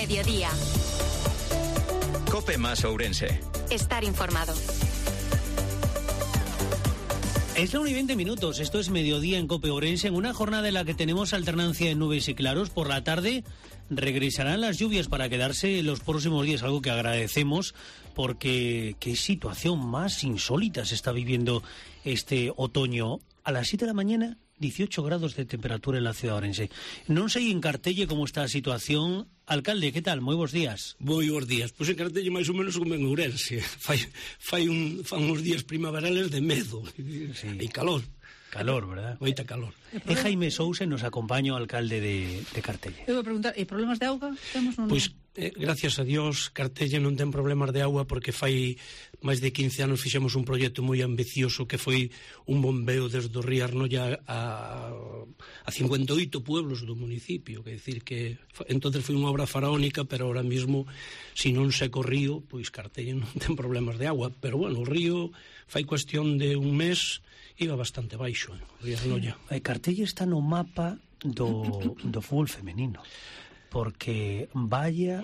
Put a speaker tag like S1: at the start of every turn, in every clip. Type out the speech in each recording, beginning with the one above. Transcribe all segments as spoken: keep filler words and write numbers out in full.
S1: mediodía.
S2: Cope más Ourense.
S1: Estar informado.
S3: Es la una y veinte minutos, esto es Mediodía en Cope Ourense, en una jornada en la que tenemos alternancia de nubes y claros. Por la tarde regresarán las lluvias para quedarse los próximos días, algo que agradecemos, porque qué situación más insólita se está viviendo este otoño. A las siete de la mañana, dieciocho grados de temperatura en la ciudad de Ourense. Non sei en Cartelle como está a situación. Alcalde, que tal? Moi bons días.
S4: Moi bons días. Pois en Cartelle máis ou menos como en Ourense. Fai, fai un, fan uns días primaverales de medo. Sí. E calor.
S3: Calor, verdad?
S4: Moita calor.
S3: E Jaime Sousa nos acompaña, o alcalde de, de Cartelle.
S5: Eu vou preguntar, e problemas de auga temos? Non?
S4: Pois, eh, gracias a Dios, Cartelle non ten problemas de auga porque fai máis de quince anos fixemos un proxecto moi ambicioso que foi un bombeo desde o río Arnoia a, a cincuenta e oito pueblos do municipio, que decir que entonces foi unha obra faraónica, pero ahora mismo, se non seco o río, pois Cartelle non ten problemas de agua, pero bueno, o río fai cuestión de un mes iba bastante baixo, eh, o río Arnoia.
S3: E Cartelle está no mapa do, do fútbol femenino, porque vaya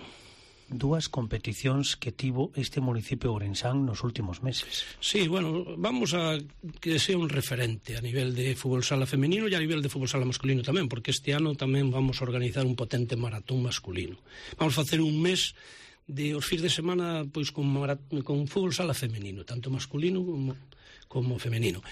S3: dúas competicións que tivo este municipio ourensán nos últimos meses.
S4: Sí, bueno, vamos a que sea un referente a nivel de fútbol sala femenino e a nivel de fútbol sala masculino tamén, porque este ano tamén vamos a organizar un potente maratón masculino. Vamos a facer un mes de os fins de semana pois con, marat- con fútbol sala femenino, tanto masculino como como femenino.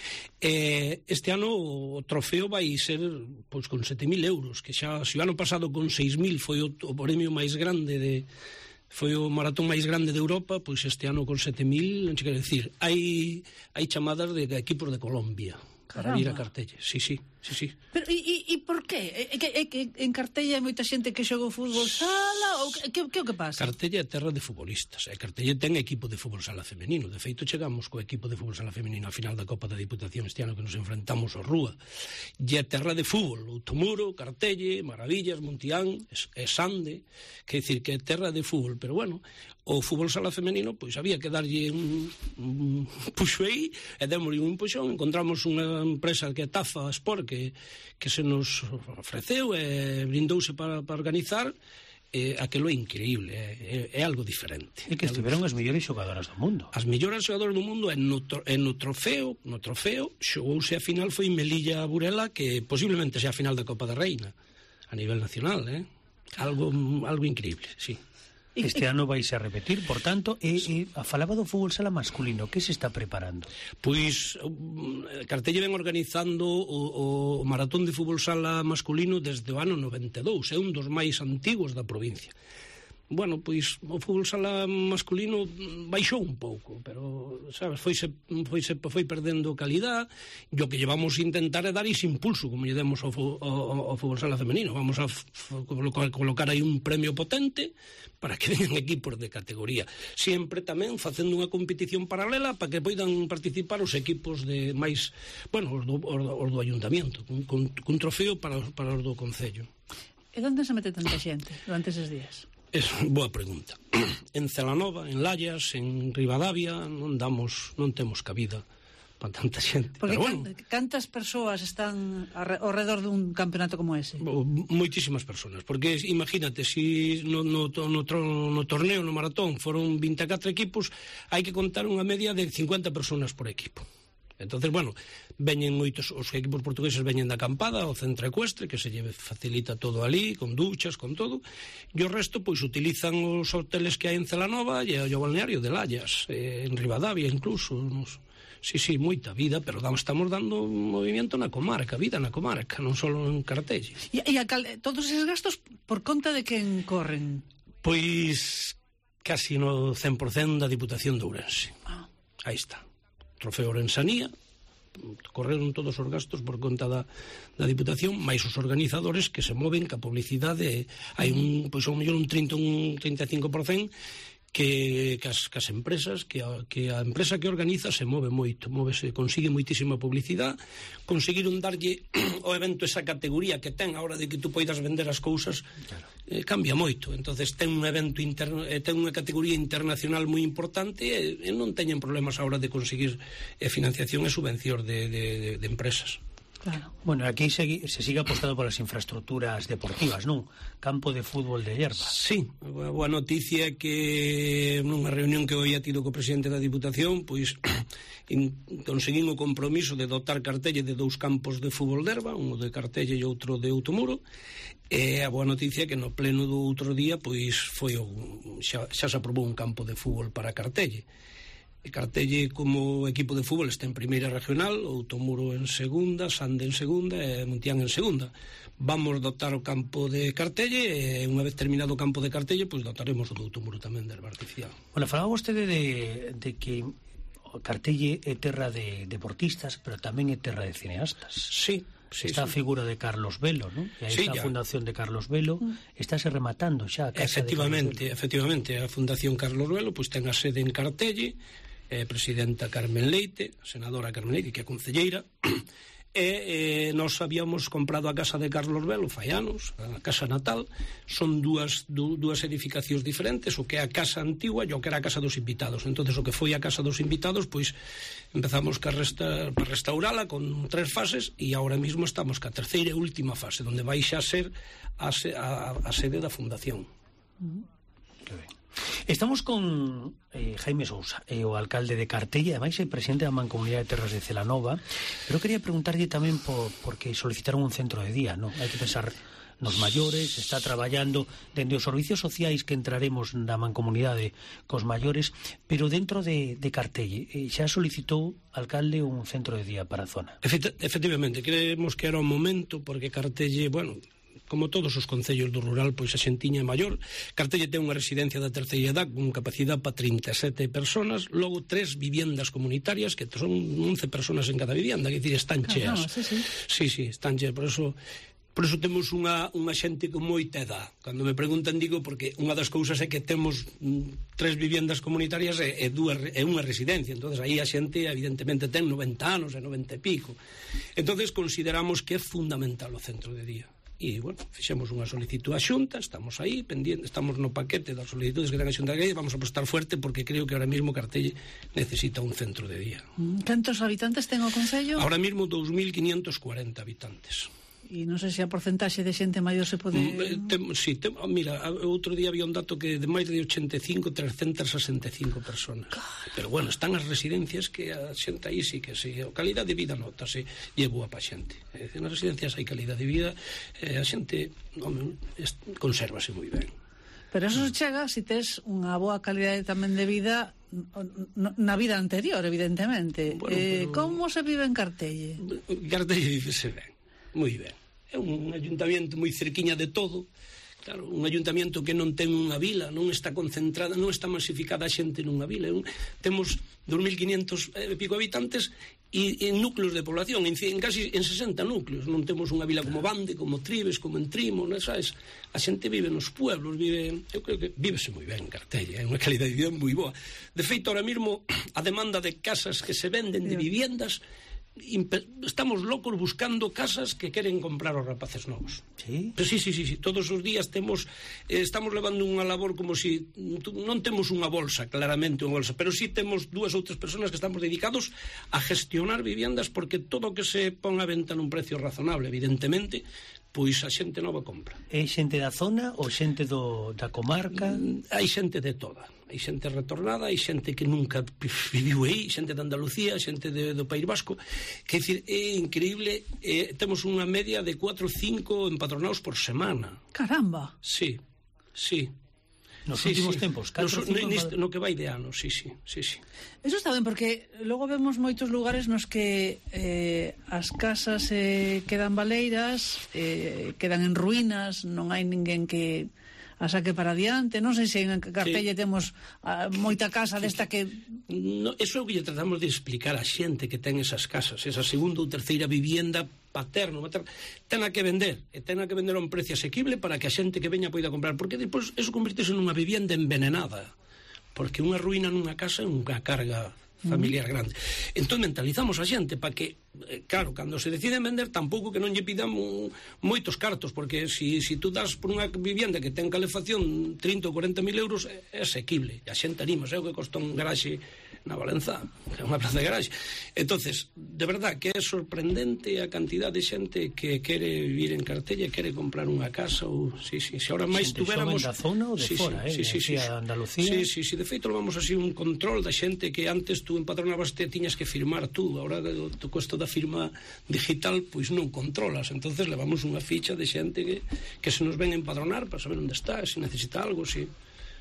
S4: Eh, este ano o trofeo vai ser pois con sete mil euros, que xa, se o ano pasado con seis mil foi o, o premio máis grande de foi o maratón máis grande de Europa, pois este ano con sete mil, non che quero dicir, hai hai chamadas de equipos de Colombia para vir a Cartelle. Sí, sí, sí, sí.
S5: Pero e, e, e por qué? É que, é que en Cartelle hai moita xente que xoga o fútbol sala ou que, que, que o que pasa?
S4: Cartelle é terra de futbolistas, e Cartelle ten equipo de fútbol sala femenino. De feito, chegamos co equipo de fútbol sala femenino a final da Copa da Diputación este ano que nos enfrentamos ao Rúa. E é terra de fútbol, Outomuro, Cartelle, Maravillas, Montián, e Sande, que decir que é terra de fútbol, pero bueno, o fútbol sala femenino, pois había que darlle un, un puxo aí, e démoslle un puxón, encontramos unha empresa que é Tafa Sport, que, que se nos ofreceu e brindouse para, para organizar, e aquilo é increíble, é, é, é algo diferente.
S3: E que estiveron as mellores xogadoras do mundo.
S4: As mellores xogadoras do mundo, e no, e no trofeo, no trofeo, xogouse a final foi Melilla Burela, que posiblemente sea a final da Copa da Reina, a nivel nacional, eh? Algo, algo increíble, sí.
S3: Este ano vais a repetir, por tanto, e, e a falaba do fútbol sala masculino, que se está preparando?
S4: Pois Cartelle ven organizando o, o maratón de fútbol sala masculino desde o ano noventa e dous, é un dos máis antigos da provincia. Bueno, pois o fútbol sala masculino baixou un pouco, pero, sabes, foise, foise, foi perdendo calidad, e o que llevamos a intentar é dar ese impulso, como lle demos ao, ao, ao fútbol sala femenino. Vamos a f- colocar, colocar aí un premio potente para que veñan equipos de categoría. Sempre tamén facendo unha competición paralela para que poidan participar os equipos de máis, bueno, os do, os do ayuntamiento, con, con, con trofeo para, para os do concello.
S5: E onde se mete tanta xente durante eses días?
S4: É boa pregunta. En Celanova, en Lallas, en Ribadavia non damos, non temos cabida para tanta xente.
S5: Porque
S4: pero bueno,
S5: cantas persoas están ao redor dun campeonato como ese?
S4: Moitísimas persoas, porque imagínate, si no, no, no, no torneo, no maratón, foron vinte e catro equipos, hai que contar unha media de cincuenta persoas por equipo. Entonces, bueno, veñen moitos, os equipos portugueses veñen da acampada ao centro ecuestre, que se lle facilita todo ali, con duchas, con todo, e o resto, pois, utilizan os hoteles que hai en Celanova e o balneario de Lallas, eh, en Ribadavia incluso, nos... Sí, sí, moita vida, pero estamos dando movimento na comarca, vida na comarca, non só en Cartelle.
S5: E, e alcalde, todos eses gastos por conta de quen corren?
S4: Pois casi no cen por cento da Diputación de Ourense.
S5: Ah.
S4: Aí está. Trofeo Ourensanía, correron todos os gastos por conta da, da Diputación, máis os organizadores que se moven ca publicidade. Hai un, pois, ao mellor un trinta, un trinta e cinco por cento que, que, as, que as empresas, que a, que a empresa que organiza se move moito, móvese, consigue moitísima publicidade, conseguiron darlle ao evento esa categoría que ten a hora de que tú poidas vender as cousas, claro. eh, cambia moito. Entonces ten un evento interno, eh, ten unha categoría internacional moi importante e, e non teñen problemas a hora de conseguir eh, financiación e subvencións de, de, de, de empresas.
S5: Claro.
S3: Bueno, aquí se, se sigue apostando polas infraestructuras deportivas, non? Campo de fútbol de hierba.
S4: Sí, a boa noticia é que nunha reunión que hoy ha tido co presidente da Diputación, pois conseguín o compromiso de dotar Cartelle de dous campos de fútbol de herba, un de Cartelle e outro de Outomuro, e a boa noticia é que no pleno do outro día pois foi o, xa, xa se aprobou un campo de fútbol para Cartelle. E Cartelle como equipo de fútbol está en primeira regional, Outomuro en segunda, Sande en segunda e Montián en segunda. Vamos dotar o campo de Cartelle e unha vez terminado o campo de Cartelle pois dotaremos o de Outomuro tamén de herba artificial.
S3: Bueno, falaba vostede de, de que Cartelle é terra de deportistas, pero tamén é terra de cineastas.
S4: Sí. Sí,
S3: está
S4: sí.
S3: a figura de Carlos Velo, ¿no? E aí
S4: Sí,
S3: está
S4: ya.
S3: a fundación de Carlos Velo, estáse rematando xa a casa
S4: Efectivamente,
S3: de
S4: efectivamente, a Fundación Carlos Velo pois ten a sede en Cartelle, eh, presidenta Carmen Leite, senadora Carmen Leite, que é concelleira, e eh, nós habíamos comprado a casa de Carlos Velo fai anos, a casa natal. Son dúas, dú, dúas edificacións diferentes, o que é a casa antigua e o que era a casa dos invitados. Entonces o que foi a casa dos invitados, pois empezamos ca resta, para restaurala con tres fases e ahora mismo estamos ca terceira e última fase, donde vai xa ser a, a, a sede da fundación.
S3: Que ben. Estamos con eh, Jaime Sousa, eh, o alcalde de Cartelle, ademais é presidente da Mancomunidade de Terras de Celanova, pero quería preguntarlle tamén por, porque solicitaron un centro de día, non? Hai que pensar nos maiores, está traballando dende os servicios sociais que entraremos na Mancomunidade cos maiores, pero dentro de, de Cartelle, eh, xa solicitou alcalde un centro de día para a zona.
S4: Efect efectivamente, creemos que era o momento, porque Cartelle, bueno, como todos os concellos do rural, pois a xentiña é maior. Cartelle ten unha residencia da terceira edad con capacidade para trinta e sete personas, logo tres viviendas comunitarias que son once personas en cada vivienda, que dicir, están cheas.
S5: Ah, no, sí, sí.
S4: Sí, sí, están cheas, por eso por eso temos unha, unha xente con moita edad. Cando me preguntan, digo, porque unha das cousas é que temos mm, tres viviendas comunitarias e, e, dúas, e unha residencia, entonces aí a xente evidentemente ten noventa anos e noventa e pico. Entonces consideramos que é fundamental o centro de día. E, bueno, fixemos unha solicitud á Xunta, estamos aí, pendiente, estamos no paquete das solicitudes que ten a Xunta de Guedes, vamos a apostar fuerte porque creo que ahora mismo Cartelle necesita un centro de día.
S5: Cantos habitantes ten o concello?
S4: Ahora mismo dous mil quinientos cuarenta habitantes.
S5: E non sei se a porcentaxe de xente maior se pode...
S4: Tem, sí, tem, mira, outro día había un dato que de máis de ochenta e cinco, trescentas sesenta e cinco personas. Pero bueno, están as residencias que a xente aí sí que sí, a calidade de vida notase e é boa pa xente. É dicir, nas residencias hai calidade de vida, e a xente, home, consérvase moi ben.
S5: Pero eso chega se tes unha boa calidade tamén de vida na vida anterior, evidentemente.
S4: Bueno,
S5: eh,
S4: pero...
S5: Como se vive en Cartelle?
S4: Cartelle vivese ben, moi ben. É un ayuntamiento moi cerquiña de todo. Claro, un ayuntamiento que non ten unha vila, non está concentrada, non está masificada a xente nunha vila. Un, temos dos mil quinientos e pico habitantes e en núcleos de población, en, en casi en sesenta núcleos. Non temos unha vila como Bande, como Tribes, como Entrimo, non sabes? A xente vive nos pueblos, vive, eu creo que vívese moi ben en Cartelle, é unha calidade de vida moi boa. De feito, ahora mismo, a demanda de casas que se venden, de viviendas, estamos locos buscando casas que queren comprar os rapaces novos.
S3: Sí?
S4: Pero sí, sí, sí, sí, todos os días temos eh, estamos levando unha labor como si non temos unha bolsa, claramente unha bolsa, pero sí temos dúas ou tres personas que estamos dedicados a gestionar viviendas, porque todo o que se pon a venta nun precio razonable, evidentemente, pois a xente nova compra.
S3: É xente da zona ou xente do, da comarca?
S4: Mm, hai xente de toda. Hai xente retornada, hai xente que nunca viviu aí, xente de Andalucía, xente de, do País Vasco. Que dicir, é increíble, eh, temos unha media de cuatro ou cinco empadronados por semana.
S5: Caramba!
S4: Sí, sí.
S3: Nos
S4: sí,
S3: últimos
S4: sí.
S3: tempos,
S4: Nos,
S3: catro, cinco,
S4: neste, no que vai de ano, sí, sí, sí, sí.
S5: Eso está ben, porque logo vemos moitos lugares nos que eh, as casas eh, quedan baleiras, eh, quedan en ruínas, non hai ninguén que a saque para adiante. Non sei se en Cartelle sí. temos uh, moita casa desta que...
S4: No, eso é o que lle tratamos de explicar a xente que ten esas casas, esa segunda ou terceira vivienda paterno, materno, ten a que vender, e ten a que vender a un precio asequible para que a xente que veña poida comprar, porque depois eso convirtese nunha vivienda envenenada, porque unha ruína nunha casa é unha carga familiar grande. Entón mentalizamos a xente para que claro, cando se deciden vender tampouco que non lle pidan moitos cartos, porque si, si tú das por unha vivienda que ten calefacción trinta ou cuarenta mil euros é asequible, e a xente anima, é o que costa un garaxe na Valenza, é unha plaza de garaxe. Entonces, de verdad que é sorprendente a cantidad de xente que quere vivir en Cartella, quere comprar unha casa ou si, si, si ahora máis tuveramos
S3: da zona ou de
S4: sí,
S3: fora,
S4: sí,
S3: eh,
S4: sí, sí, sí,
S3: Andalucía.
S4: Sí, sí, sí, de feito vamos así un control da xente que antes tú empadronabas te tiñas que firmar tú, agora o custo da firma digital pois non controlas, entonces levamos unha ficha de xente que, que se nos ven a empadronar para saber onde está, se necesita algo, si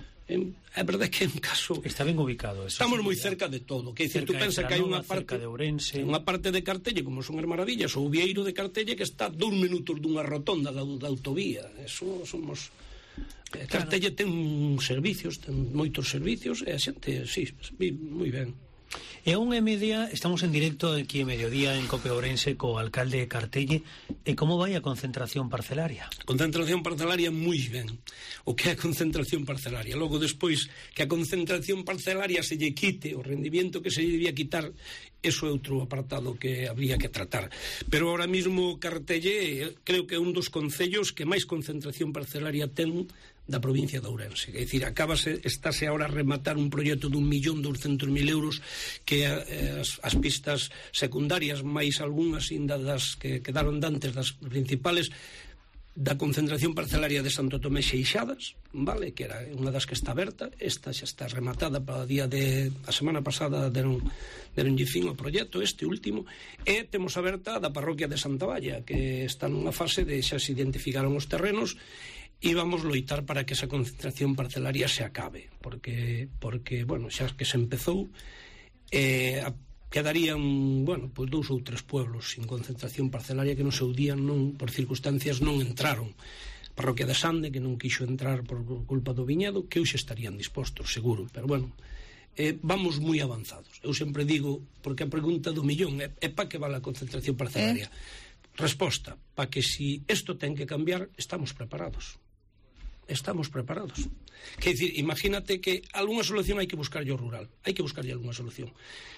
S4: é verdade que é un caso
S3: está ben ubicado eso,
S4: estamos
S3: sí,
S4: moi
S3: ya.
S4: cerca de todo, que decir, tú pensa que hai unha parte
S3: de Ourense,
S4: unha parte de Cartella como son as Maravillas ou Vieiro de Cartella que está dous minutos dunha rotonda da, da autovía, eso somos Cartella claro. Ten servicios, ten moitos servicios e a xente, sí, moi ben.
S3: E a unha e media estamos en directo aquí en Mediodía en Cope Ourense co alcalde de Cartelle. E como vai a concentración parcelaria?
S4: Concentración parcelaria moi ben. O que é a concentración parcelaria? Logo despois que a concentración parcelaria se lle quite o rendimiento que se lle debía quitar, eso é outro apartado que habría que tratar. Pero ahora mismo Cartelle creo que é un dos concellos que máis concentración parcelaria ten da provincia de Ourense. É dicir, acabase, estáse ahora a rematar un proxecto dun millón douscentos mil euros que eh, as, as pistas secundarias, máis algunhas ainda das que quedaron dantes das principales, da concentración parcelaria de Santo Tomé Xeixadas, vale, que era unha das que está aberta, esta xa está rematada para o día de a semana pasada deron deronlle fin ao proxecto, este último, e temos aberta da parroquia de Santa Valla, que está nunha fase de xa se identificaron os terrenos e vamos loitar para que esa concentración parcelaria se acabe, porque, porque bueno, xa que se empezou, eh, quedarían, bueno, pois dous ou tres pueblos sin concentración parcelaria que no seu día non, por circunstancias non entraron. Parroquia de Sande, que non quixo entrar por culpa do viñedo, que hoxe estarían dispostos, seguro, pero bueno, eh, vamos moi avanzados. Eu sempre digo, porque a pregunta do millón é, é pa que vale a concentración parcelaria? Eh? Resposta, pa que si isto ten que cambiar, estamos preparados. Estamos preparados. Quer dicir, imagínate que algunha solución hai que buscarlle ao rural, hai que buscarlle algunha solución.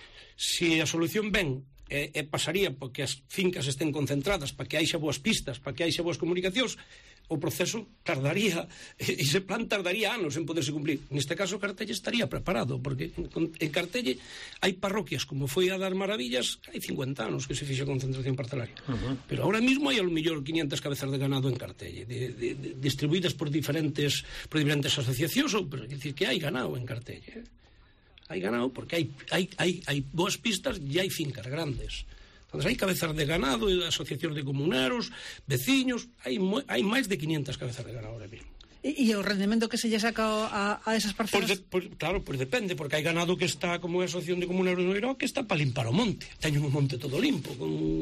S4: Si a solución ven e, e pasaría porque as fincas estén concentradas, para que haixa boas pistas, para que haixa boas comunicacións, o proceso tardaría, e ese plan tardaría anos en poderse cumplir. Neste caso, Cartelle estaría preparado, porque en Cartelle hai parroquias, como foi a das Maravillas, hai cincuenta anos que se fixa concentración parcelaria. Uh-huh. Pero ahora mismo hai ao mellor quinientas cabezas de ganado en Cartelle, de, de, de, distribuídas por diferentes por diferentes asociacións, ou, pero, é dicir, que hai ganado en Cartelle. Hai ganado porque hai, hai, hai, hai boas pistas e hai fincas grandes. Entonces, hai cabezas de ganado, asociacións de comuneros, veciños, hai, hai máis de quinientas cabezas de ganado ahora mismo.
S5: E, e o rendemento que se lle saca a, a esas parcelas?
S4: Pues de, pues, claro, pois pues depende, porque hai ganado que está, como a asociación de comuneros de Noiró, que está para limpar o monte. Teñen o monte todo limpo,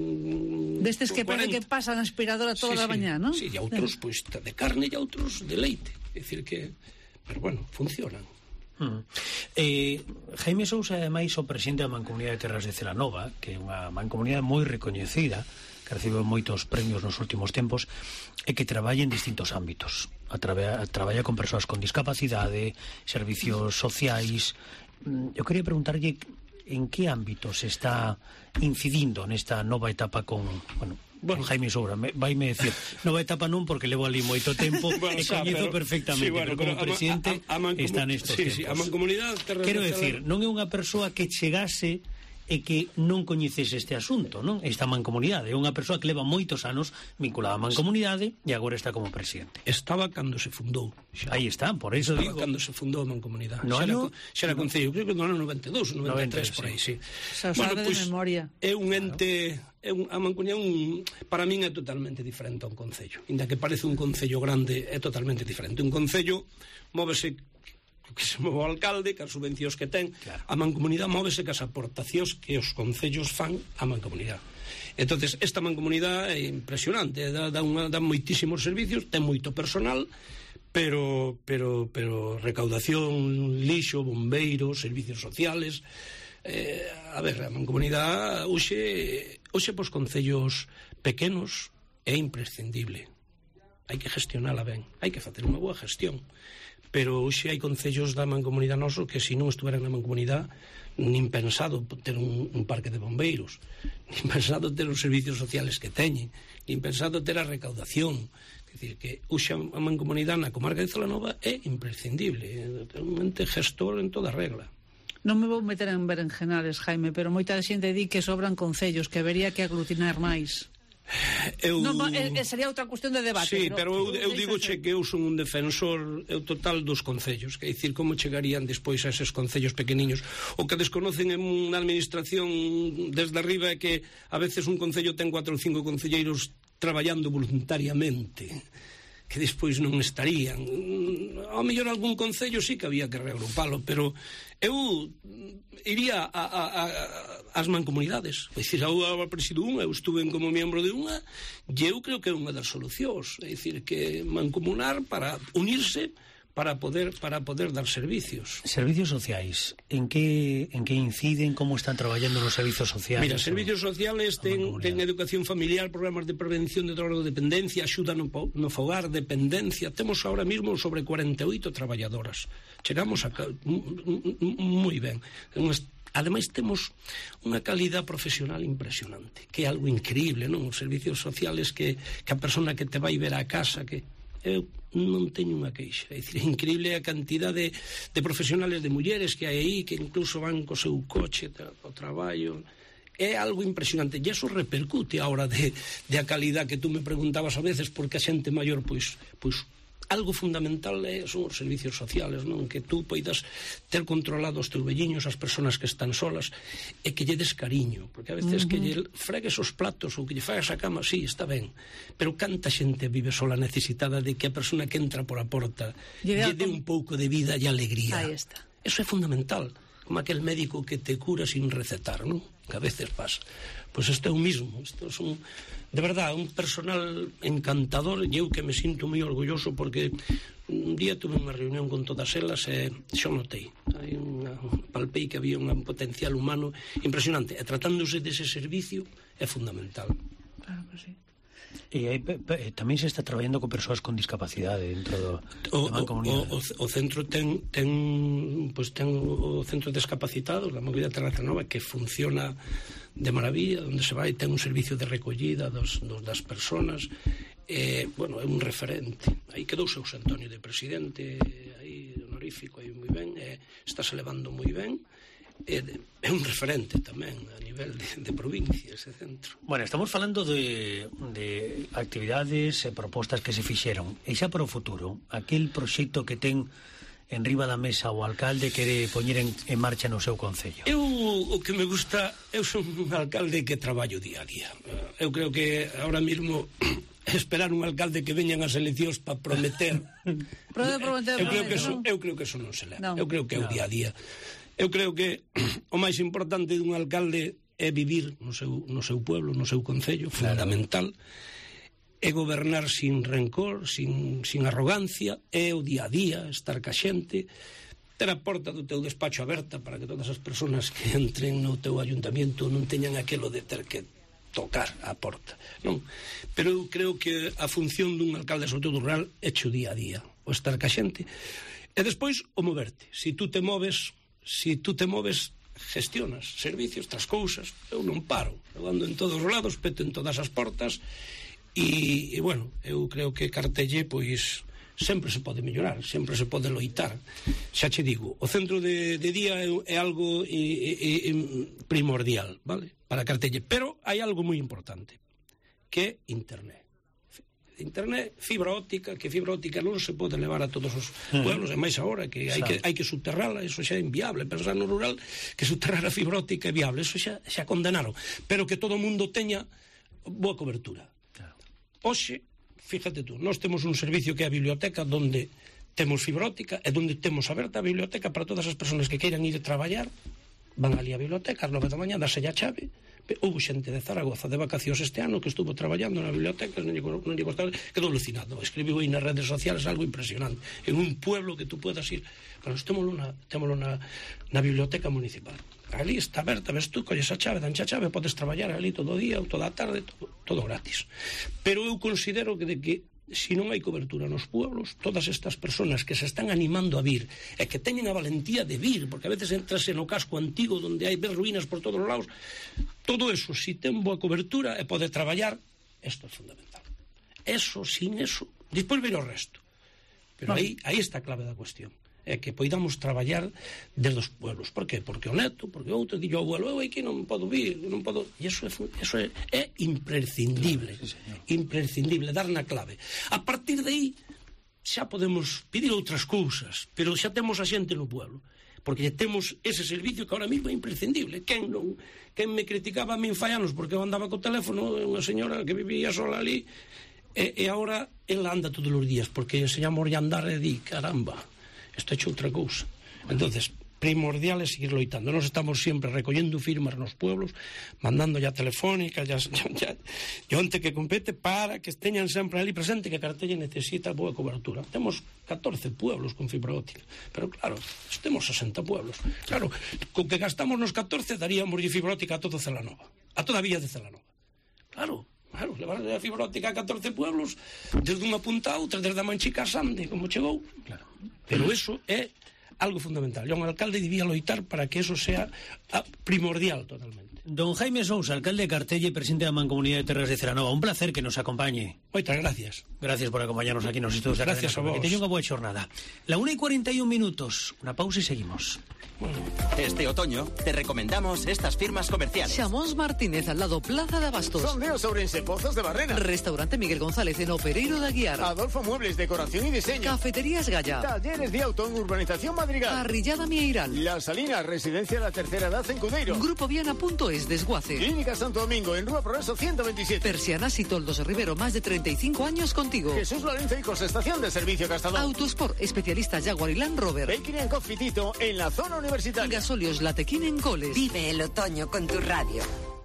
S4: con...
S5: Destes que parece que pasan a aspiradora toda
S4: sí,
S5: a
S4: sí,
S5: mañá, non?
S4: Sí, e outros, pois, pues, de carne e outros de leite. É dicir que... Pero, bueno, funcionan.
S3: Uh-huh. eh, Jaime Sousa é máis o presidente da Mancomunidade de Terras de Celanova, que é unha mancomunidade moi recoñecida, que recibe moitos premios nos últimos tempos e que traballa en distintos ámbitos. A traba, traballa con persoas con discapacidade, servicios sociais. Eu quería preguntarlle en que ámbito se está incidindo nesta nova etapa con... bueno, Bueno, Jaime Soura, me, vai me decir nova etapa non porque levo ali moito tempo bueno, e coñezo pero, perfectamente, sí, bueno, pero como pero presidente a, a, a está nestos sí, tempos. Sí, a mancomunidade Quero decir, non é unha persoa que chegase e que non coñecese este asunto, non? Esta mancomunidade é unha persoa que leva moitos anos vinculada á mancomunidade e agora está como presidente.
S4: Estaba cando se fundou.
S3: Xa. Aí está, por eso
S4: Estaba
S3: digo.
S4: Cando se fundou a mancomunidade.
S3: No,
S4: xa,
S3: no,
S4: era, xa era no, concello, creo que no ano noventa e dous, noventa e tres, por aí, sí.
S5: Xa bueno, sabe pues, de memoria.
S4: É un ente... É un, a mancomunidade un, para min é totalmente diferente a un concello. Inda que parece un concello grande, é totalmente diferente. Un concello móvese que se move o alcalde, que as subvencións que ten, claro. A mancomunidade móvese que as aportacións que os concellos fan á mancomunidade. Entonces, esta mancomunidade é impresionante, dá, dá, unha, dá moitísimos servicios, ten moito personal, pero, pero, pero recaudación, lixo, bombeiros, servicios sociales... Eh, a ver, a mancomunidade hoxe, hoxe pos concellos pequenos é imprescindible. hai que gestionala ben, hai que facer unha boa gestión. Pero hoxe hai concellos da mancomunidade noso que se non estuveran na mancomunidade nin pensado ter un, un parque de bombeiros, nin pensado ter os servicios sociales que teñen, nin pensado ter a recaudación. É dicir, que hoxe a mancomunidade na comarca de Celanova é imprescindible, é un ente gestor en toda regla.
S5: Non me vou meter en berenjenales, Jaime, pero moita xente di que sobran concellos, que habería que aglutinar máis.
S4: Eu...
S5: Non, eh, sería outra cuestión de debate.
S4: Sí, pero, pero eu, eu digo che que eu son un defensor eu total dos concellos, que é dicir, como chegarían despois a eses concellos pequeniños. O que desconocen en unha administración desde arriba é que a veces un concello ten cuatro ou cinco concelleiros traballando voluntariamente, que despois non estarían. Ao mellor algún concello sí que había que reagrupalo, pero eu iría a, a, a, ás mancomunidades. É dicir, eu presido unha, eu estuve como membro de unha, e eu creo que é unha das solucións. É dicir, que mancomunar para unirse para poder para poder dar servicios.
S3: Servicios sociais, en que en que inciden, como están traballando nos servicios sociais?
S4: Mira, servicios sociales ten, ten educación familiar, programas de prevención de drogodependencia, axuda no, no fogar, dependencia. Temos ahora mismo sobre cuarenta e oito traballadoras. Chegamos a moi ben. Ademais, temos unha calidad profesional impresionante, que é algo increíble, non? Os servicios sociales que, que a persona que te vai ver a casa, que eu non teño unha queixa. É dicir, é increíble a cantidad de, de profesionales, de mulleres que hai aí, que incluso van co seu coche ao traballo. É algo impresionante, e eso repercute a hora de, de a calidad que tú me preguntabas a veces, porque a xente maior, pois, pois algo fundamental é, son os servicios sociales, non? Que tú poidas ter controlado os teus velliños, as persoas que están solas, e que lle des cariño, porque a veces uh-huh. que lle fregues os platos ou que lle fagas a cama, sí, está ben, pero canta xente vive sola necesitada de que a persona que entra por a porta lle dé un pouco de vida e alegría.
S5: Aí está.
S4: Eso é fundamental, como aquel médico que te cura sin recetar, non? Que a veces pasa. Pois isto é o mismo, isto é un, de verdad, un personal encantador, e eu que me sinto moi orgulloso porque un día tuve unha reunión con todas elas e xo notei, hai unha, palpei que había un potencial humano impresionante, e tratándose dese servicio é fundamental.
S5: Claro que sí.
S3: E aí tamén se está traballando con persoas con discapacidade dentro do,
S4: o,
S3: da mancomunidade.
S4: O, o, o centro ten ten pois ten o centro de discapacitados da Mancomunidade de Terranova, que funciona de maravilla, onde se vai, ten un servicio de recollida dos, dos das persoas. Eh, bueno, é un referente. Aí quedou o seu Antonio de presidente, aí honorífico, aí moi ben, eh, está se levando moi ben. É, é un referente tamén a nivel de, de provincia ese centro.
S3: Bueno, estamos falando de, de actividades e propostas que se fixeron, e xa para o futuro, aquel proxecto que ten en riba da mesa o alcalde quere poñer en, en marcha no seu concello.
S4: Eu, o que me gusta, eu son un alcalde que traballo día a día. Eu creo que ahora mismo esperar un alcalde que veñan as eleccións para prometer,
S5: prometer
S4: eu, creo que eso, eu creo que eso non se leva.
S5: No.
S4: Eu creo que é o
S3: no.
S4: día a día. Eu creo que o máis importante dun alcalde é vivir no seu, no seu pueblo, no seu concello, claro. Fundamental. É gobernar sin rencor, sin, sin arrogancia, é o día a día, estar ca xente, ter a porta do teu despacho aberta para que todas as persoas que entren no teu ayuntamiento non teñan aquelo de ter que tocar a porta, non? Pero eu creo que a función dun alcalde, sobre todo rural, é o día a día, o estar ca xente. E despois, o moverte. Si tú te moves, si tú te moves, gestionas servicios, tras cousas. Eu non paro, eu ando en todos os lados, peto en todas as portas. E, e bueno, eu creo que Cartelle, pois, sempre se pode mellorar, sempre se pode loitar. Xa che digo, o centro de, de día é, é algo é, é, é primordial, vale? Para Cartelle, pero hai algo moi importante, que é internet. Internet, fibra óptica, que fibra óptica non se pode levar a todos os pueblos, e máis agora que hai que, hai que subterrala, eso xa é inviable. Pensar no rural que subterrar a fibra óptica é viable, eso xa, xa condenaron, pero que todo o mundo teña boa cobertura. Oxe, fíjate tú, nós temos un servicio que é a biblioteca, donde temos fibra óptica e donde temos aberta a biblioteca para todas as persoas que queiran ir a traballar, van ali a biblioteca ás nove da mañá, dáselle a chave. Houve xente de Zaragoza de vacacións este ano que estuvo traballando na biblioteca, non lle, non lle costaba, quedou alucinado, escribiu aí nas redes sociales algo impresionante, en un pueblo que tú puedas ir. Bueno, témolo na, témolo na, na biblioteca municipal, ali está aberta, ves tú, colles a chave, danche a chave, podes traballar ali todo o día ou toda a tarde, todo, todo gratis. Pero eu considero que de que se non hai cobertura nos pueblos, todas estas personas que se están animando a vir e que teñen a valentía de vir, porque a veces entras no casco antigo onde hai ruínas por todos os lados, todo eso, se ten boa cobertura e pode traballar, isto é fundamental. Eso, sin eso, despois vir o resto. Pero aí, aí está a clave da cuestión. É que poidamos traballar desde os pueblos. Por qué? Porque o neto, porque outro dillo ao abuelo, eu aquí non podo vir, non podo... E iso é, eso é, é imprescindible. Claro, sí, imprescindible, dar na clave. A partir de aí, xa podemos pedir outras cousas, pero xa temos a xente no pueblo. Porque temos ese servicio que ahora mismo é imprescindible. Quen non... Quen me criticaba a min fai anos porque eu andaba co teléfono, unha señora que vivía sola ali, e, e agora ela anda todos os días, porque enseñamos a andar e di, caramba, isto é outra cousa. Entonces, primordial é seguir loitando. Nos estamos sempre recollendo firmas nos pueblos, mandando ya telefónicas, ya, ya, ya onte que compete, para que esteñan sempre ali presente que a Cartella necesita boa cobertura. Temos catorce pueblos con fibra óptica, pero claro, temos sesenta pueblos. Claro, con que gastamos nos catorce daríamos de fibra óptica a todo Celanova, a toda a vía de Celanova. Claro, claro, levar a fibra óptica a catorce pueblos, desde unha punta a outra, desde a Manchica a Sande, como chegou. Claro. Pero eso é algo fundamental. E un alcalde debía loitar para que eso sea primordial totalmente.
S3: Don Jaime Sousa, alcalde de Cartella y presidente da Mancomunidade de Terras de Celanova, un placer que nos acompañe.
S4: Moitas gracias.
S3: Gracias por acompañarnos aquí nos estudios de la
S4: Gracias a vos.
S3: Que teña unha boa xornada. La una y cuarenta y un minutos. Una pausa y seguimos.
S1: Este otoño te recomendamos estas firmas comerciales.
S2: Chamons Martínez, al lado Plaza de Abastos.
S6: Sondeo Ourense, Pozos de Barrena.
S2: Restaurante Miguel González en Opereiro de Aguiar.
S6: Adolfo Muebles, decoración y diseño.
S2: Cafeterías Gaya.
S6: Talleres de auto en Urbanización Madrigal.
S2: Arrillada Mieiral.
S6: La Salina, residencia de la tercera edad en Cudeiro.
S2: Grupo Viana.es, Desguace.
S6: Clínica Santo Domingo, en Rúa Progreso ciento veintisiete.
S2: Persianas y Toldos Rivero, más de treinta y cinco años contigo.
S6: Jesús Lorenzo Icos, estación de servicio Castador.
S2: Autosport, especialista Jaguar y Land Rover.
S6: Bakery and Coffee Tito, en la zona universitaria.
S2: Gasolios Latequín en Coles.
S7: Vive el otoño con tu radio.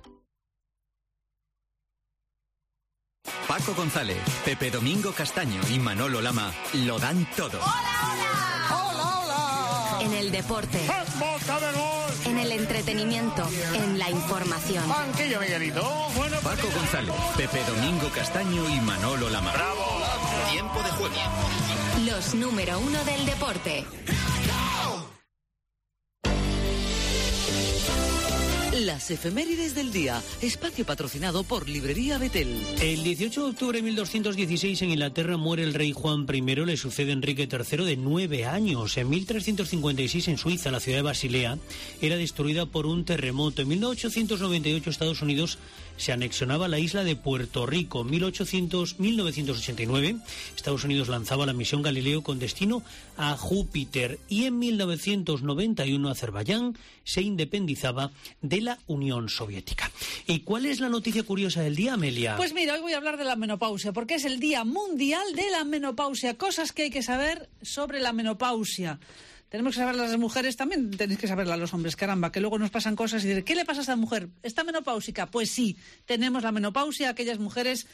S1: Paco González, Pepe Domingo Castaño y Manolo Lama lo dan todo.
S7: ¡Hola, hola! ¡Hola, hola! En el deporte.
S6: ¡Boca de gol!
S7: En el entretenimiento. En la información.
S6: Banquillo, Miguelito. Bueno,
S1: Paco González, Pepe Domingo Castaño y Manolo Lama.
S6: ¡Bravo!
S1: Tiempo de juego.
S7: Los número uno del deporte.
S2: Las efemérides del día, espacio patrocinado por Librería Betel.
S3: El dieciocho de octubre de mil doscientos dieciséis en Inglaterra muere el rey Juan primero, le sucede Enrique tercero de nueve años. En mil trescientos cincuenta y seis en Suiza, la ciudad de Basilea era destruida por un terremoto. En mil ochocientos noventa y ocho Estados Unidos se anexionaba la isla de Puerto Rico. En mil novecientos ochenta y nueve Estados Unidos lanzaba la misión Galileo con destino a Júpiter. Y en mil novecientos noventa y uno Azerbaiyán se independizaba de la Unión Soviética. ¿Y cuál es la noticia curiosa del día, Amelia?
S5: Pues mira, hoy voy a hablar de la menopausia, porque es el Día Mundial de la Menopausia. Cosas que hay que saber sobre la menopausia. Tenemos que saberlas las mujeres, también tenéis que saberlas los hombres, caramba, que luego nos pasan cosas y decir, ¿qué le pasa a esta mujer? ¿Está menopáusica? Pues sí, tenemos la menopausia, aquellas mujeres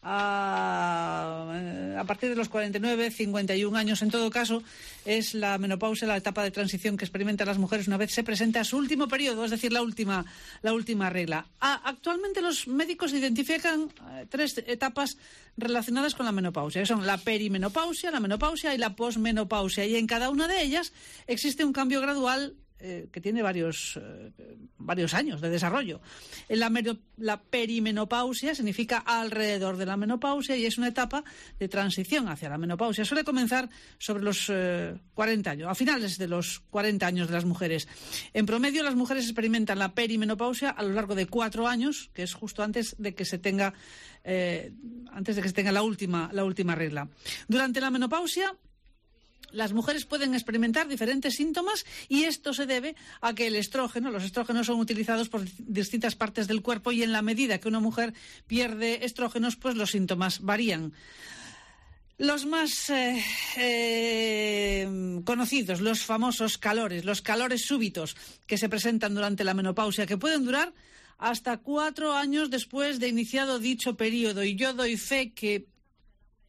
S5: a, a partir de los cuarenta y nueve, cincuenta y un años. En todo caso, es la menopausia la etapa de transición que experimentan las mujeres una vez se presenta a su último periodo, es decir, la última, la última regla. A, actualmente los médicos identifican eh, tres etapas relacionadas con la menopausia, que son la perimenopausia, la menopausia y la posmenopausia, y en cada una de ellas existe un cambio gradual eh, que tiene varios, eh, varios años de desarrollo. La, la perimenopausia significa alrededor de la menopausia y es una etapa de transición hacia la menopausia. Suele comenzar sobre los eh, cuarenta años, a finales de los cuarenta años de las mujeres. En promedio, las mujeres experimentan la perimenopausia a lo largo de cuatro años, que es justo antes de que se tenga Eh, antes de que se tenga la última, la última regla. Durante la menopausia, las mujeres pueden experimentar diferentes síntomas y esto se debe a que el estrógeno, los estrógenos son utilizados por distintas partes del cuerpo y en la medida que una mujer pierde estrógenos, pues los síntomas varían. Los más eh, eh, conocidos, los famosos calores, los calores súbitos que se presentan durante la menopausia, que pueden durar hasta cuatro años después de iniciado dicho periodo. Y yo doy fe que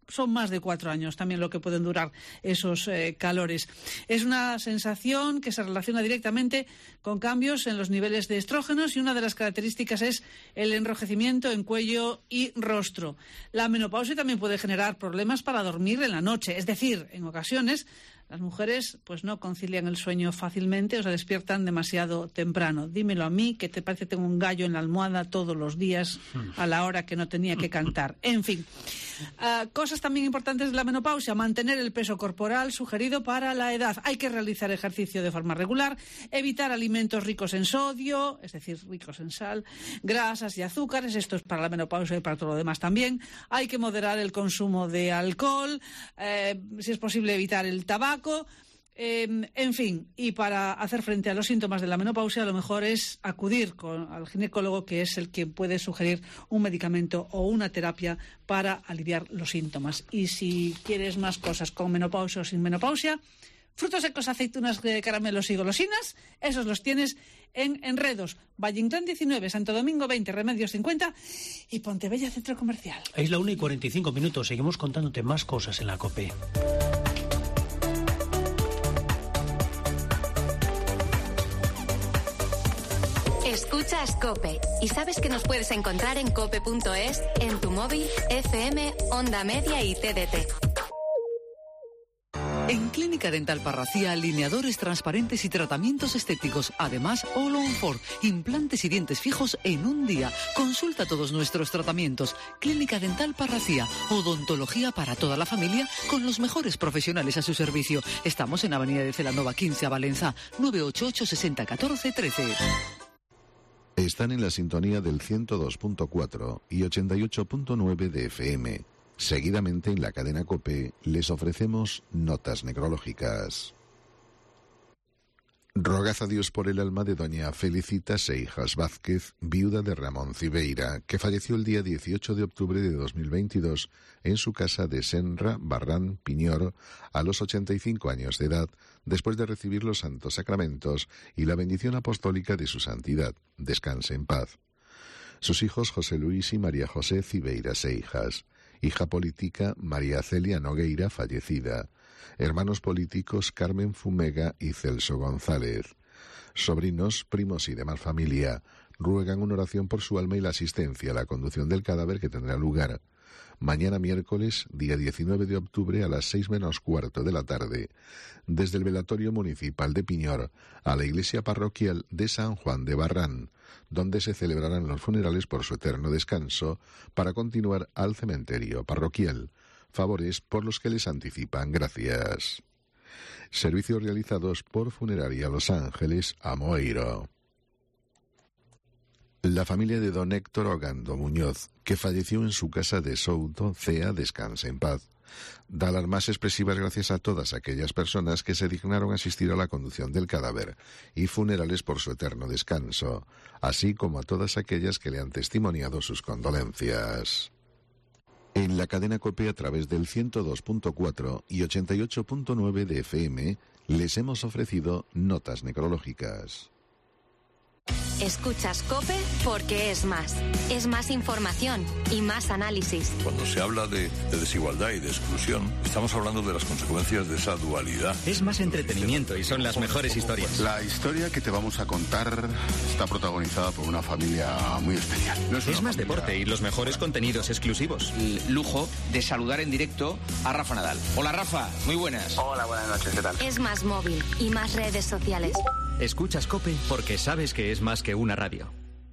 S5: son más de cuatro años también lo que pueden durar esos eh, calores. Es una sensación que se relaciona directamente con cambios en los niveles de estrógenos y una de las características es el enrojecimiento en cuello y rostro. La menopausia también puede generar problemas para dormir en la noche, es decir, en ocasiones las mujeres pues no concilian el sueño fácilmente o se despiertan demasiado temprano. Dímelo a mí, que te parece que tengo un gallo en la almohada todos los días a la hora que no tenía que cantar. En fin, uh, cosas también importantes de la menopausia: mantener el peso corporal sugerido para la edad. Hay que realizar ejercicio de forma regular, evitar alimentos ricos en sodio, es decir, ricos en sal, grasas y azúcares. Esto es para la menopausia y para todo lo demás también. Hay que moderar el consumo de alcohol, eh, si es posible evitar el tabaco. Eh, en fin, y para hacer frente a los síntomas de la menopausia, lo mejor es acudir con, al ginecólogo, que es el que puede sugerir un medicamento o una terapia para aliviar los síntomas. Y si quieres más cosas con menopausia o sin menopausia, frutos secos, aceitunas, caramelos y golosinas, esos los tienes en Enredos, Valle Inclán diecinueve, Santo Domingo veinte, Remedios cincuenta y Pontebella Centro Comercial.
S3: Es la una y cuarenta y cinco minutos, seguimos contándote más cosas en la COPE.
S7: Escuchas COPE y sabes que nos puedes encontrar en cope punto es, en tu móvil, F M, Onda Media y T D T.
S2: En Clínica Dental Parracía, alineadores transparentes y tratamientos estéticos. Además, All on Four, implantes y dientes fijos en un día. Consulta todos nuestros tratamientos. Clínica Dental Parracía, odontología para toda la familia con los mejores profesionales a su servicio. Estamos en Avenida de Celanova quince a Valencia, nueve ocho ocho, sesenta, catorce, trece.
S8: Están en la sintonía del ciento dos punto cuatro y ochenta y ocho punto nueve de F M. Seguidamente en la cadena COPE les ofrecemos notas necrológicas. Rogad a Dios por el alma de doña Felicita Seijas Vázquez, viuda de Ramón Cibeira, que falleció el día dieciocho de octubre de dos mil veintidós en su casa de Senra, Barran, Piñor, a los ochenta y cinco años de edad, después de recibir los santos sacramentos y la bendición apostólica de su santidad. Descanse en paz. Sus hijos José Luis y María José Cibeira Seijas. Hija política María Celia Nogueira, fallecida. Hermanos políticos Carmen Fumega y Celso González. Sobrinos, primos y demás familia ruegan una oración por su alma y la asistencia a la conducción del cadáver que tendrá lugar mañana miércoles, día diecinueve de octubre, a las seis menos cuarto de la tarde, desde el velatorio municipal de Piñor a la iglesia parroquial de San Juan de Barran, donde se celebrarán los funerales por su eterno descanso, para continuar al cementerio parroquial. Favores por los que les anticipan gracias. Servicios realizados por Funeraria Los Ángeles, Amoeiro. La familia de don Héctor Ogando Muñoz, que falleció en su casa de Souto, Cea, descanse en paz. Da las más expresivas gracias a todas aquellas personas que se dignaron a asistir a la conducción del cadáver y funerales por su eterno descanso, así como a todas aquellas que le han testimoniado sus condolencias. En la cadena COPE, a través del ciento dos punto cuatro y ochenta y ocho punto nueve de F M, les hemos ofrecido notas necrológicas.
S7: Escuchas COPE porque es más. Es más información y más análisis.
S9: Cuando se habla de, de desigualdad y de exclusión, estamos hablando de las consecuencias de esa dualidad.
S1: Es más entretenimiento y son las mejores historias.
S10: La historia que te vamos a contar está protagonizada por una familia muy especial. No es
S1: es más
S10: familia...
S1: deporte y los mejores contenidos exclusivos.
S11: El lujo de saludar en directo a Rafa Nadal. Hola Rafa, muy buenas.
S12: Hola, buenas noches, ¿qué tal?
S7: Es más móvil y más redes sociales.
S1: Escuchas COPE porque sabes que es más que una radio.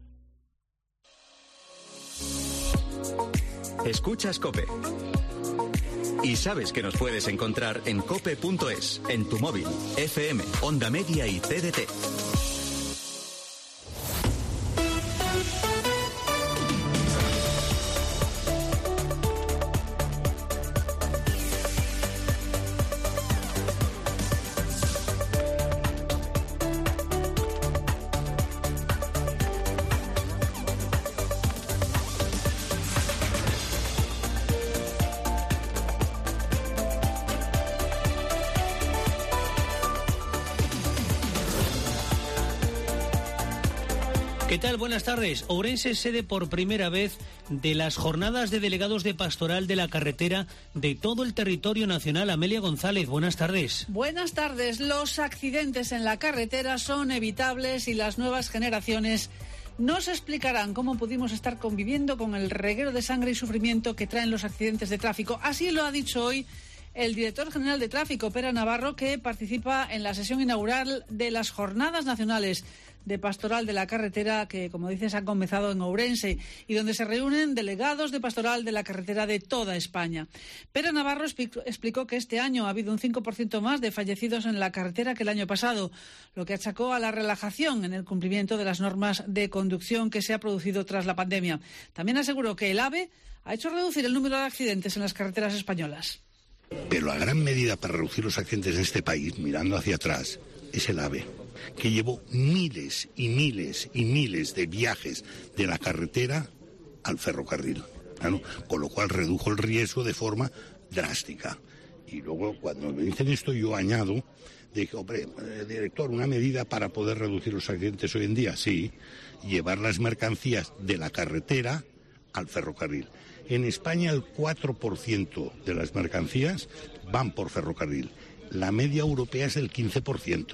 S1: Escuchas COPE. Y sabes que nos puedes encontrar en cope punto es, en tu móvil, F M, Onda Media y T D T.
S3: ¿Qué tal? Buenas tardes. Ourense es sede por primera vez de las jornadas de delegados de pastoral de la carretera de todo el territorio nacional. Amelia González, buenas tardes.
S5: Buenas tardes. Los accidentes en la carretera son evitables y las nuevas generaciones nos explicarán cómo pudimos estar conviviendo con el reguero de sangre y sufrimiento que traen los accidentes de tráfico. Así lo ha dicho hoy el director general de tráfico, Pere Navarro, que participa en la sesión inaugural de las Jornadas Nacionales de Pastoral de la Carretera, que, como dices, han comenzado en Ourense y donde se reúnen delegados de Pastoral de la Carretera de toda España. Pere Navarro explicó que este año ha habido un cinco por ciento más de fallecidos en la carretera que el año pasado, lo que achacó a la relajación en el cumplimiento de las normas de conducción que se ha producido tras la pandemia. También aseguró que el AVE ha hecho reducir el número de accidentes en las carreteras españolas.
S12: Pero la gran medida para reducir los accidentes en este país, mirando hacia atrás, es el AVE, que llevó miles y miles y miles de viajes de la carretera al ferrocarril, ¿no? Con lo cual redujo el riesgo de forma drástica. Y luego, cuando me dicen esto, yo añado, dije, hombre, eh, director, una medida para poder reducir los accidentes hoy en día, sí, llevar las mercancías de la carretera al ferrocarril. En España el cuatro por ciento de las mercancías van por ferrocarril. La media europea es del quince por ciento.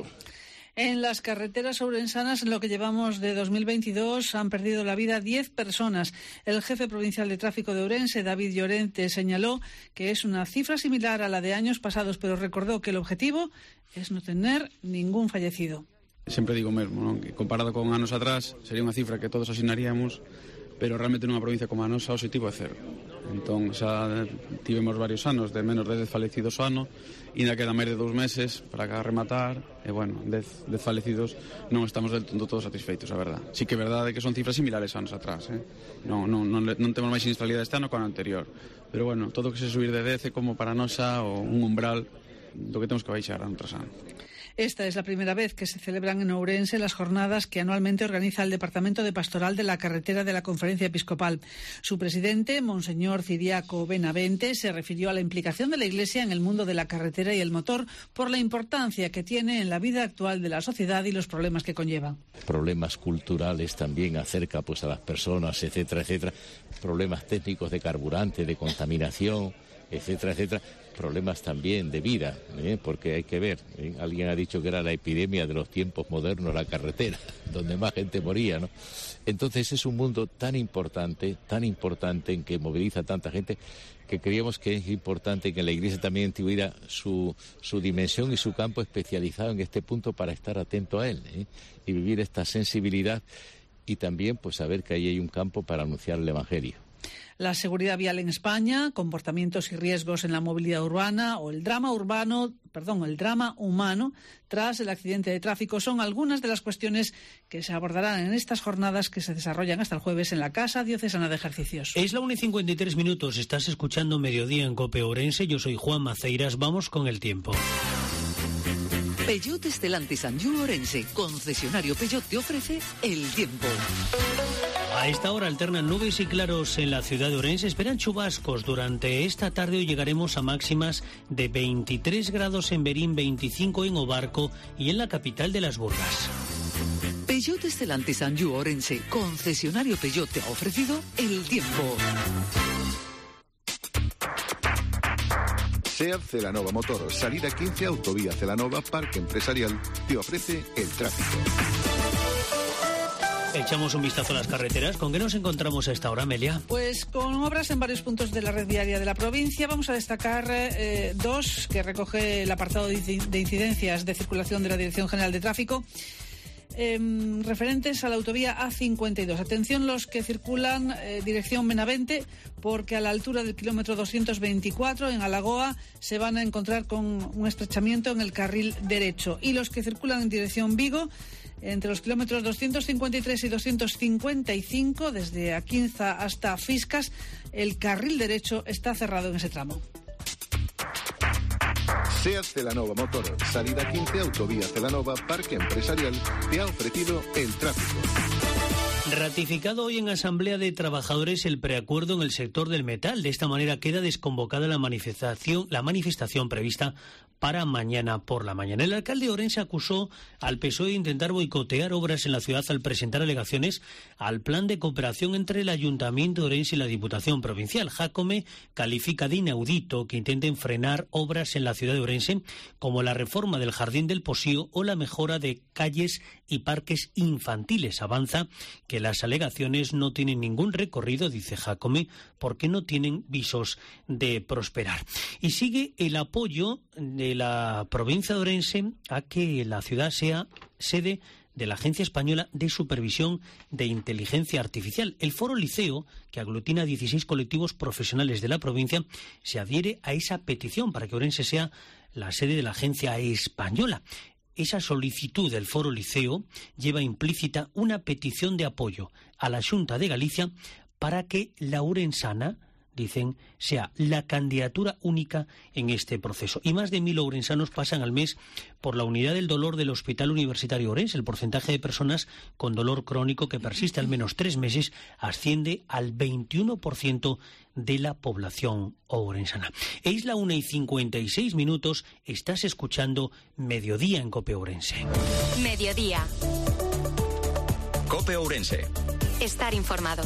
S5: En las carreteras ourensanas, en lo que llevamos de dos mil veintidós, han perdido la vida diez personas. El jefe provincial de tráfico de Ourense, David Llorente, señaló que es una cifra similar a la de años pasados, pero recordó que el objetivo es no tener ningún fallecido.
S13: Sempre digo mesmo, non? Que comparado con anos atrás sería unha cifra que todos asinaríamos, pero realmente nunha provincia como a nosa o objetivo é cero. Entón, xa tivemos varios anos de menos de dez falecidos ao ano, e ainda quedan máis de dous meses para que rematar, e bueno, dez, dez falecidos non estamos del todo todos satisfeitos, a verdad. Sí que é verdade que son cifras similares a anos atrás, eh? non, non, non, non temos máis sinistralidade este ano que o anterior, pero bueno, todo que se subir de dez é como para nosa o un umbral do que temos que baixar ano tras ano.
S5: Esta es la primera vez que se celebran en Ourense las jornadas que anualmente organiza el Departamento de Pastoral de la Carretera de la Conferencia Episcopal. Su presidente, Monseñor Ciriaco Benavente, se refirió a la implicación de la Iglesia en el mundo de la carretera y el motor por la importancia que tiene en la vida actual de la sociedad y los problemas que conlleva.
S14: Problemas culturales también acerca pues a las personas, etcétera, etcétera. Problemas técnicos de carburante, de contaminación, etcétera, etcétera. Problemas también de vida, ¿eh? Porque hay que ver, ¿eh? Alguien ha dicho que era la epidemia de los tiempos modernos la carretera, donde más gente moría, ¿no? Entonces es un mundo tan importante, tan importante, en que moviliza tanta gente, que creíamos que es importante que la Iglesia también tuviera su, su dimensión y su campo especializado en este punto para estar atento a él, ¿eh? Y vivir esta sensibilidad y también pues saber que ahí hay un campo para anunciar el Evangelio.
S5: La seguridad vial en España, comportamientos y riesgos en la movilidad urbana o el drama urbano, perdón, el drama humano tras el accidente de tráfico son algunas de las cuestiones que se abordarán en estas jornadas que se desarrollan hasta el jueves en la Casa Diocesana de Ejercicios.
S3: Es la una y cincuenta y tres minutos. Estás escuchando Mediodía en COPE Ourense. Yo soy Juan Maceiras. Vamos con el tiempo.
S2: Peugeot Stellantis Anjou Ourense, concesionario Peugeot, te ofrece el tiempo.
S3: A esta hora alternan nubes y claros en la ciudad de Ourense. Esperan chubascos. Durante esta tarde hoy llegaremos a máximas de veintitrés grados en Berín, veinticinco en Obarco y en la capital de las Burgas.
S2: Peugeot Stellantis Anjou Ourense, concesionario Peugeot, te ha ofrecido el tiempo.
S8: SEAT Celanova Motor, salida quince, autovía Celanova, Parque Empresarial, te ofrece el tráfico.
S3: Echamos un vistazo a las carreteras. ¿Con qué nos encontramos a esta hora, Amelia?
S5: Pues con obras en varios puntos de la red viaria de la provincia. Vamos a destacar eh, dos que recoge el apartado de incidencias de circulación de la Dirección General de Tráfico. Eh, referentes a la autovía A cincuenta y dos. Atención los que circulan eh, dirección Benavente, porque a la altura del kilómetro doscientos veinticuatro en Alagoa se van a encontrar con un estrechamiento en el carril derecho. Y los que circulan en dirección Vigo, entre los kilómetros doscientos cincuenta y tres y doscientos cincuenta y cinco, desde Aquinza hasta Fiscas, el carril derecho está cerrado en ese tramo.
S8: SEAT Celanova Motor, salida quince, autovía Celanova, Parque Empresarial, te ha ofrecido el tráfico.
S3: Ratificado hoy en Asamblea de Trabajadores el preacuerdo en el sector del metal. De esta manera queda desconvocada la manifestación, la manifestación prevista para mañana por la mañana. El alcalde de Ourense acusó al P S O E de intentar boicotear obras en la ciudad al presentar alegaciones al plan de cooperación entre el Ayuntamiento de Ourense y la Diputación Provincial. Jácome califica de inaudito que intenten frenar obras en la ciudad de Ourense como la reforma del Jardín del Posío o la mejora de calles y parques infantiles. Avanza que las alegaciones no tienen ningún recorrido, dice Jácome, porque no tienen visos de prosperar. Y sigue el apoyo de la provincia de Ourense a que la ciudad sea sede de la Agencia Española de Supervisión de Inteligencia Artificial. El Foro Liceo, que aglutina dieciséis colectivos profesionales de la provincia, se adhiere a esa petición para que Ourense sea la sede de la Agencia Española. Esa solicitud del Foro Liceo lleva implícita una petición de apoyo a la Xunta de Galicia para que la ourensana, dicen, sea la candidatura única en este proceso. Y más de mil ourensanos pasan al mes por la unidad del dolor del Hospital Universitario Ourense. El porcentaje de personas con dolor crónico que persiste al menos tres meses asciende al veintiuno por ciento de la población ourensana. Es la una y cincuenta y seis minutos. Estás escuchando Mediodía en COPE Ourense.
S7: Mediodía.
S1: COPE Ourense.
S7: Estar informado.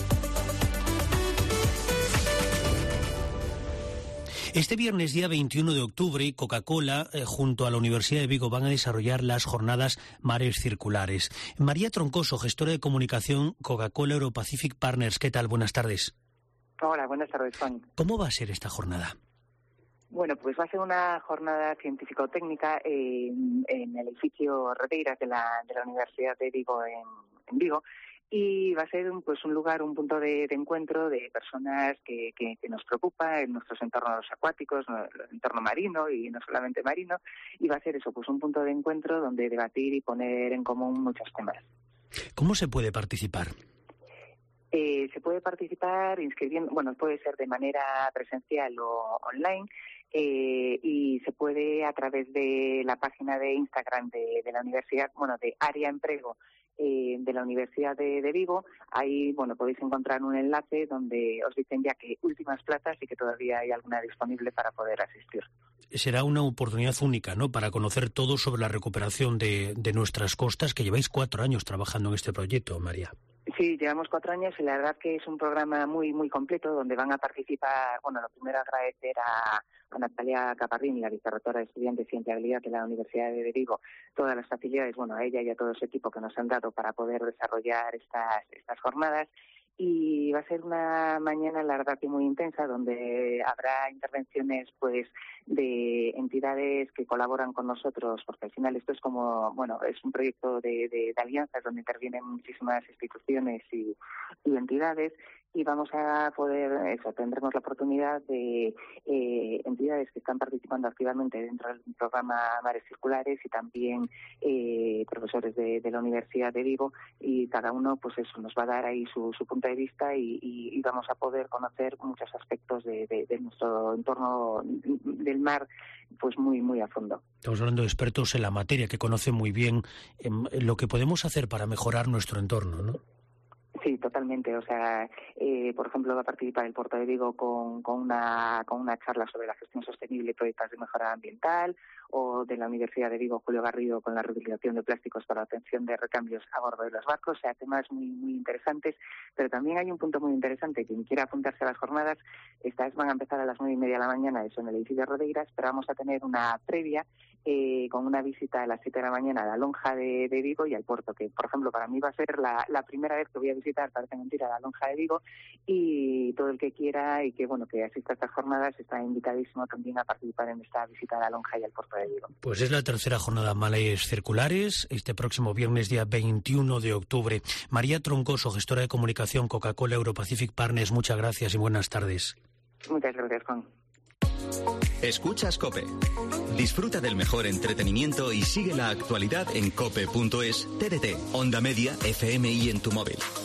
S3: Este viernes, día veintiuno de octubre, Coca-Cola, eh, junto a la Universidad de Vigo, van a desarrollar las jornadas Mares Circulares. María Troncoso, gestora de comunicación Coca-Cola Europacific Partners. ¿Qué tal? Buenas tardes.
S15: Hola, buenas tardes, Juan.
S3: ¿Cómo va a ser esta jornada?
S15: Bueno, pues va a ser una jornada científico-técnica en, en el edificio Rodeiras de la, de la Universidad de Vigo, en, en Vigo. Y va a ser un, pues un lugar, un punto de, de encuentro de personas que, que, que nos preocupa en nuestros entornos acuáticos, el entorno marino y no solamente marino, y va a ser eso, pues un punto de encuentro donde debatir y poner en común muchos temas.
S3: ¿Cómo se puede participar?
S15: Eh, se puede participar inscribiendo, bueno, puede ser de manera presencial o online, eh, y se puede a través de la página de Instagram de, de la universidad, bueno, de Área Emprego, Eh, de la Universidad de, de Vigo. Ahí, bueno, podéis encontrar un enlace donde os dicen ya que últimas plazas y que todavía hay alguna disponible para poder asistir.
S3: Será una oportunidad única, ¿no?, para conocer todo sobre la recuperación de, de nuestras costas, que lleváis cuatro años trabajando en este proyecto, María.
S15: Sí, llevamos cuatro años y la verdad que es un programa muy muy completo donde van a participar, bueno, lo primero agradecer a, a Natalia Caparrín, la vicerrectora de Estudiantes y Empleabilidad de la Universidad de Vigo, todas las facilidades, bueno, a ella y a todo su equipo que nos han dado para poder desarrollar estas, estas jornadas. Y va a ser una mañana, la verdad, que muy intensa, donde habrá intervenciones pues de entidades que colaboran con nosotros, porque al final esto es como, bueno, es un proyecto de, de, de alianzas donde intervienen muchísimas instituciones y, y entidades. Y vamos a poder, eso, tendremos la oportunidad de eh, entidades que están participando activamente dentro del programa Mares Circulares y también eh, profesores de, de la Universidad de Vigo, y cada uno, pues eso, nos va a dar ahí su, su punto de vista y, y, y vamos a poder conocer muchos aspectos de, de, de nuestro entorno del mar, pues muy, muy a fondo.
S3: Estamos hablando de expertos en la materia que conocen muy bien eh, lo que podemos hacer para mejorar nuestro entorno, ¿no?
S15: Sí, totalmente. O sea, eh, por ejemplo, va a participar el Puerto de Vigo con, con, una, con una charla sobre la gestión sostenible y proyectos de mejora ambiental, o de la Universidad de Vigo, Julio Garrido, con la reutilización de plásticos para la obtención de recambios a bordo de los barcos. O sea, temas muy muy interesantes. Pero también hay un punto muy interesante. Quien quiera apuntarse a las jornadas, estas van a empezar a las nueve y media de la mañana, eso en el edificio de Rodeiras, pero vamos a tener una previa eh, con una visita a las siete de la mañana a la lonja de, de Vigo y al puerto, que, por ejemplo, para mí va a ser la, la primera vez que voy a visitar, parece mentira, la lonja de Vigo, y todo el que quiera y que, bueno, que asista a estas jornadas está invitadísimo también a participar en esta visita a la lonja y al puerto de Vigo.
S3: Pues es la tercera jornada Mares Circulares, este próximo viernes, día veintiuno de octubre. María Troncoso, gestora de comunicación Coca-Cola Europacific Partners, muchas gracias y buenas tardes.
S15: Muchas gracias, Juan.
S1: Escuchas COPE. Disfruta del mejor entretenimiento y sigue la actualidad en cope punto es, T D T, Onda Media, F M y en tu móvil.